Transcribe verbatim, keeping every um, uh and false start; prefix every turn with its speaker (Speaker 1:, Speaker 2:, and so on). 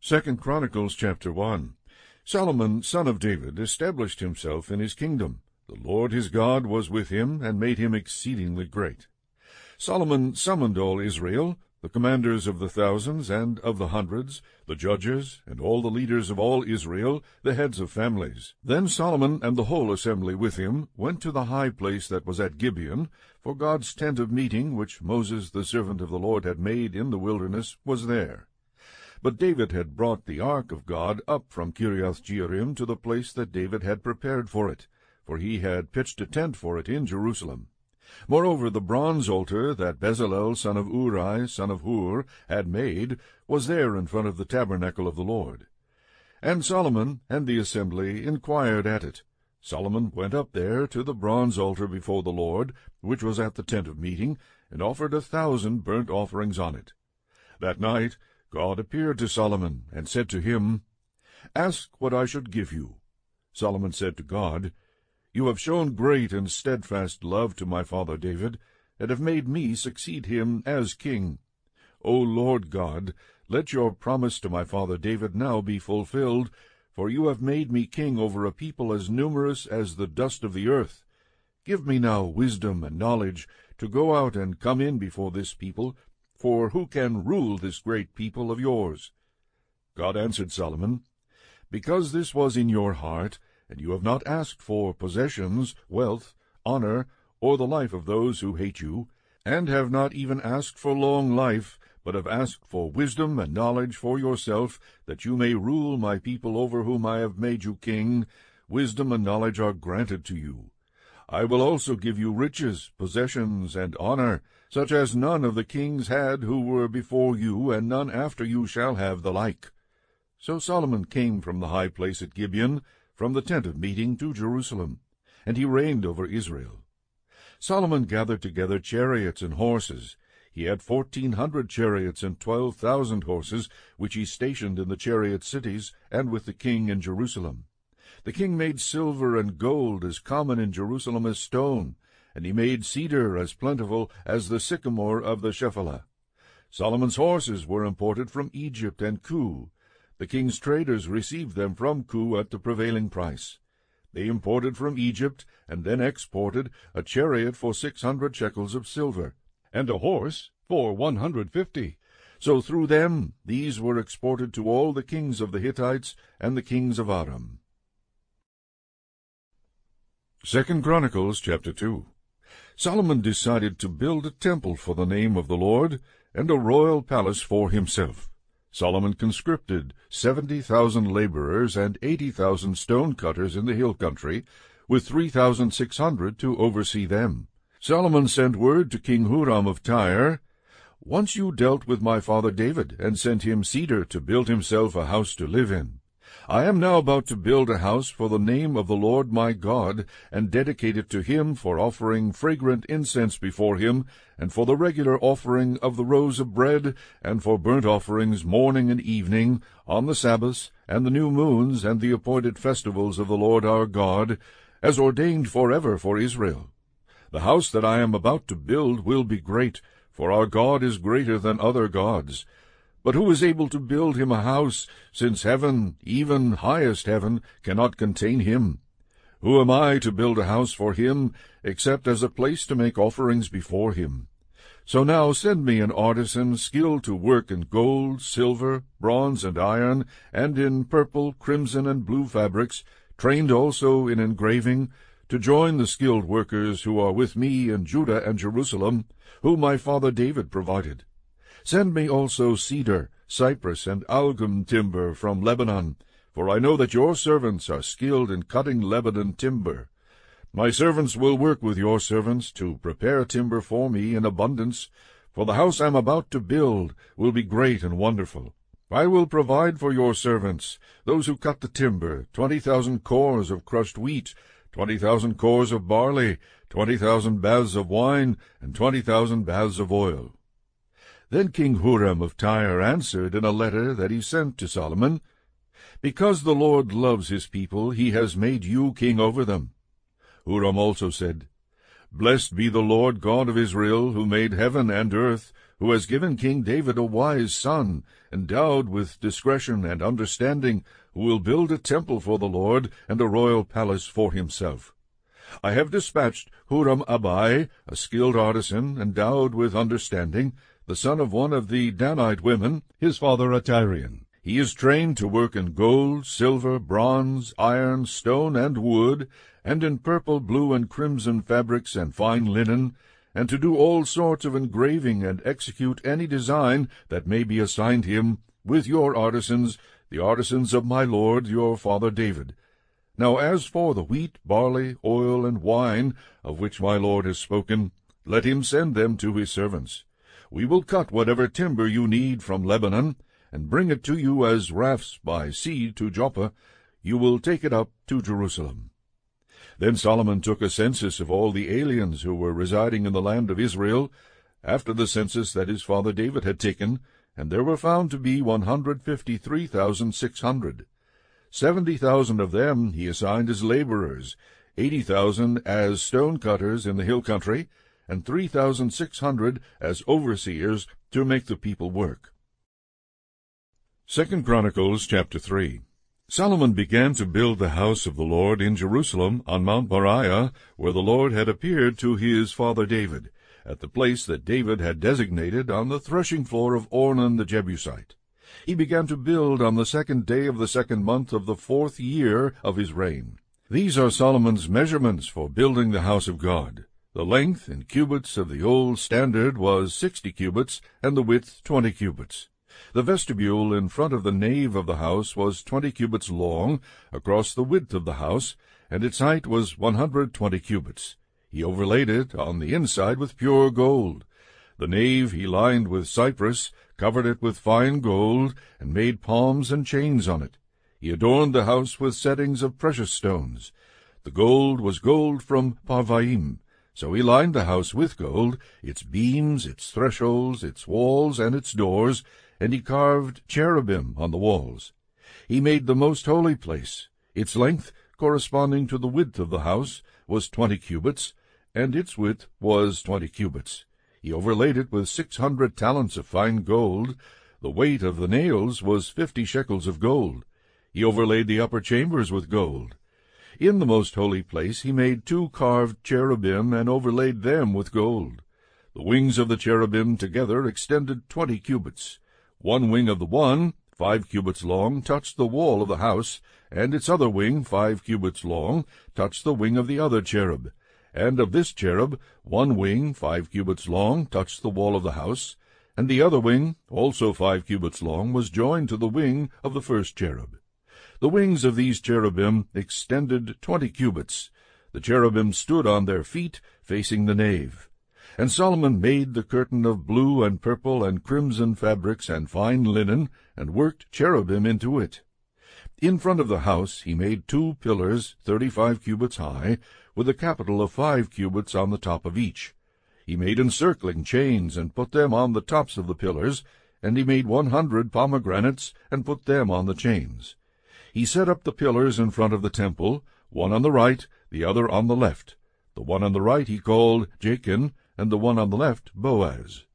Speaker 1: Second Chronicles chapter one. Solomon, son of David, established himself in his kingdom. The Lord his God was with him, and made him exceedingly great. Solomon summoned all Israel, the commanders of the thousands and of the hundreds, the judges, and all the leaders of all Israel, the heads of families. Then Solomon and the whole assembly with him went to the high place that was at Gibeon, for God's tent of meeting, which Moses the servant of the Lord had made in the wilderness, was there. But David had brought the ark of God up from Kiriath-Jearim to the place that David had prepared for it, for he had pitched a tent for it in Jerusalem. Moreover, the bronze altar that Bezalel son of Uri, son of Hur, had made, was there in front of the tabernacle of the Lord. And Solomon and the assembly inquired at it. Solomon went up there to the bronze altar before the Lord, which was at the tent of meeting, and offered a thousand burnt offerings on it. That night God appeared to Solomon, and said to him, Ask what I should give you. Solomon said to God, You have shown great and steadfast love to my father David, and have made me succeed him as king. O Lord God, let your promise to my father David now be fulfilled, for you have made me king over a people as numerous as the dust of the earth. Give me now wisdom and knowledge to go out and come in before this people, for who can rule this great people of yours? God answered Solomon, Because this was in your heart, and you have not asked for possessions, wealth, honor, or the life of those who hate you, and have not even asked for long life, but have asked for wisdom and knowledge for yourself, that you may rule my people over whom I have made you king, wisdom and knowledge are granted to you. I will also give you riches, possessions, and honor, such as none of the kings had who were before you, and none after you shall have the like. So Solomon came from the high place at Gibeon, from the tent of meeting to Jerusalem, and he reigned over Israel. Solomon gathered together chariots and horses. He had fourteen hundred chariots and twelve thousand horses, which he stationed in the chariot cities, and with the king in Jerusalem. The king made silver and gold as common in Jerusalem as stone, and he made cedar as plentiful as the sycamore of the Shephelah. Solomon's horses were imported from Egypt and Kue. The king's traders received them from Kue at the prevailing price. They imported from Egypt, and then exported, a chariot for six hundred shekels of silver, and a horse for one hundred fifty. So through them these were exported to all the kings of the Hittites and the kings of Aram. Second Chronicles chapter two. Solomon decided to build a temple for the name of the Lord, and a royal palace for himself. Solomon conscripted seventy thousand laborers and eighty thousand stone cutters in the hill country, with three thousand six hundred to oversee them. Solomon sent word to King Huram of Tyre, Once you dealt with my father David, and sent him cedar to build himself a house to live in. I am now about to build a house for the name of the Lord my God, and dedicate it to him for offering fragrant incense before him, and for the regular offering of the rows of bread, and for burnt offerings morning and evening, on the Sabbaths, and the new moons, and the appointed festivals of the Lord our God, as ordained forever for Israel. The house that I am about to build will be great, for our God is greater than other gods. But who is able to build him a house, since heaven, even highest heaven, cannot contain him? Who am I to build a house for him, except as a place to make offerings before him? So now send me an artisan skilled to work in gold, silver, bronze, and iron, and in purple, crimson, and blue fabrics, trained also in engraving, to join the skilled workers who are with me in Judah and Jerusalem, whom my father David provided. Send me also cedar, cypress, and algum timber from Lebanon, for I know that your servants are skilled in cutting Lebanon timber. My servants will work with your servants to prepare timber for me in abundance, for the house I am about to build will be great and wonderful. I will provide for your servants, those who cut the timber, twenty thousand cores of crushed wheat, twenty thousand cores of barley, twenty thousand baths of wine, and twenty thousand baths of oil. Then King Huram of Tyre answered in a letter that he sent to Solomon, Because the Lord loves his people, he has made you king over them. Huram also said, Blessed be the Lord God of Israel, who made heaven and earth, who has given King David a wise son, endowed with discretion and understanding, who will build a temple for the Lord, and a royal palace for himself. I have dispatched Huram-Abai, a skilled artisan, endowed with understanding, the son of one of the Danite women, his father a Tyrian. He is trained to work in gold, silver, bronze, iron, stone, and wood, and in purple, blue, and crimson fabrics and fine linen, and to do all sorts of engraving and execute any design that may be assigned him, with your artisans, the artisans of my lord your father David. Now as for the wheat, barley, oil, and wine, of which my lord has spoken, let him send them to his servants. We will cut whatever timber you need from Lebanon, and bring it to you as rafts by sea to Joppa. You will take it up to Jerusalem. Then Solomon took a census of all the aliens who were residing in the land of Israel, after the census that his father David had taken, and there were found to be one hundred fifty-three thousand six hundred. Seventy thousand of them he assigned as laborers, eighty thousand as stone-cutters in the hill country, and three thousand six hundred as overseers to make the people work. Second Chronicles chapter three. Solomon began to build the house of the Lord in Jerusalem on Mount Moriah, where the Lord had appeared to his father David, at the place that David had designated on the threshing floor of Ornan the Jebusite. He began to build on the second day of the second month of the fourth year of his reign. These are Solomon's measurements for building the house of God. The length in cubits of the old standard was sixty cubits, and the width twenty cubits. The vestibule in front of the nave of the house was twenty cubits long, across the width of the house, and its height was one hundred twenty cubits. He overlaid it on the inside with pure gold. The nave he lined with cypress, covered it with fine gold, and made palms and chains on it. He adorned the house with settings of precious stones. The gold was gold from Parvaim. So he lined the house with gold, its beams, its thresholds, its walls, and its doors, and he carved cherubim on the walls. He made the most holy place. Its length, corresponding to the width of the house, was twenty cubits, and its width was twenty cubits. He overlaid it with six hundred talents of fine gold. The weight of the nails was fifty shekels of gold. He overlaid the upper chambers with gold. In the most holy place he made two carved cherubim, and overlaid them with gold. The wings of the cherubim together extended twenty cubits. One wing of the one, five cubits long, touched the wall of the house, and its other wing, five cubits long, touched the wing of the other cherub. And of this cherub, one wing, five cubits long, touched the wall of the house, and the other wing, also five cubits long, was joined to the wing of the first cherub. The wings of these cherubim extended twenty cubits. The cherubim stood on their feet, facing the nave. And Solomon made the curtain of blue and purple and crimson fabrics and fine linen, and worked cherubim into it. In front of the house he made two pillars thirty-five cubits high, with a capital of five cubits on the top of each. He made encircling chains, and put them on the tops of the pillars, and he made one hundred pomegranates, and put them on the chains. He set up the pillars in front of the temple, one on the right, the other on the left. The one on the right he called Jachin, and the one on the left Boaz.